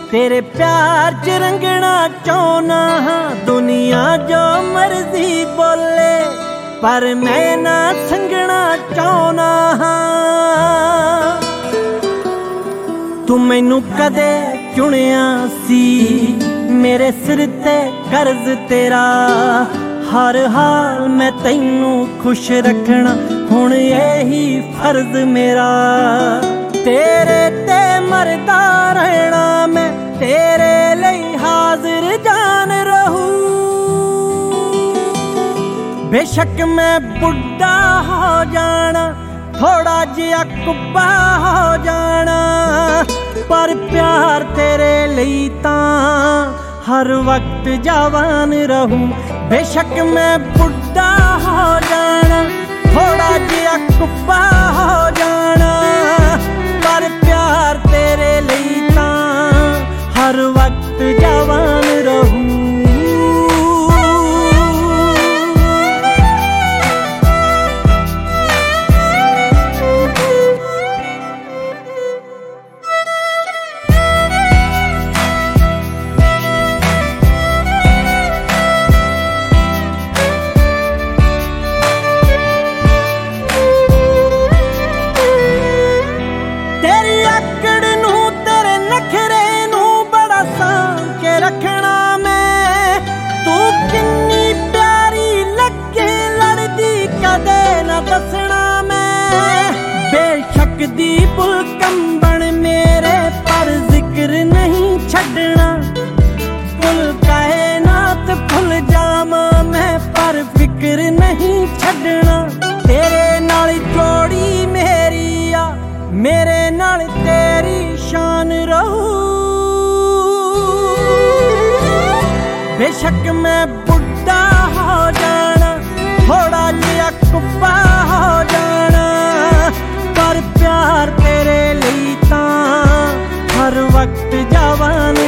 तेरे प्यार च रंगना चाहना हाँ, दुनिया जो मर्जी बोले पर मैं ना संगना चाहना हाँ। तू मैनू कदे चुनिया सी, मेरे सिर ते कर्ज तेरा, हर हाल मैं तैनू खुश रखना हुण यही फर्ज मेरा। तेरे ते मरदा रहना मैं, तेरे लिए हाजिर जान रहूं। बेशक मैं बुढ़ा हो जाना, थोड़ा जिहा कुब्बा हो जाना, पर प्यार तेरे लिए तां हर वक्त जवान रहूं। बेशक मैं बुढ़ा हो जाना, थोड़ा जिहा कुब्बा हो जाना, पर प्यार तेरे लिए तां हर वक्त जवान रहूं। रखना मैं तू किन्नी प्यारी लगे, लड़दी कदे न दसना मैं। बेशक दी बुलकंबन मेरे पर जिक्र नहीं छड़ना, कुल कायनात भुल जावा मैं पर फिक्र नहीं छड़ना। तेरे नाल जोड़ी मेरी आ, मेरे नाल तेरी शान रहू। बेशक मैं बुढ़ा हो जाना, थोड़ा जिहा कुब्बा हो जाना, पर प्यार तेरे लिए तां हर वक्त जवान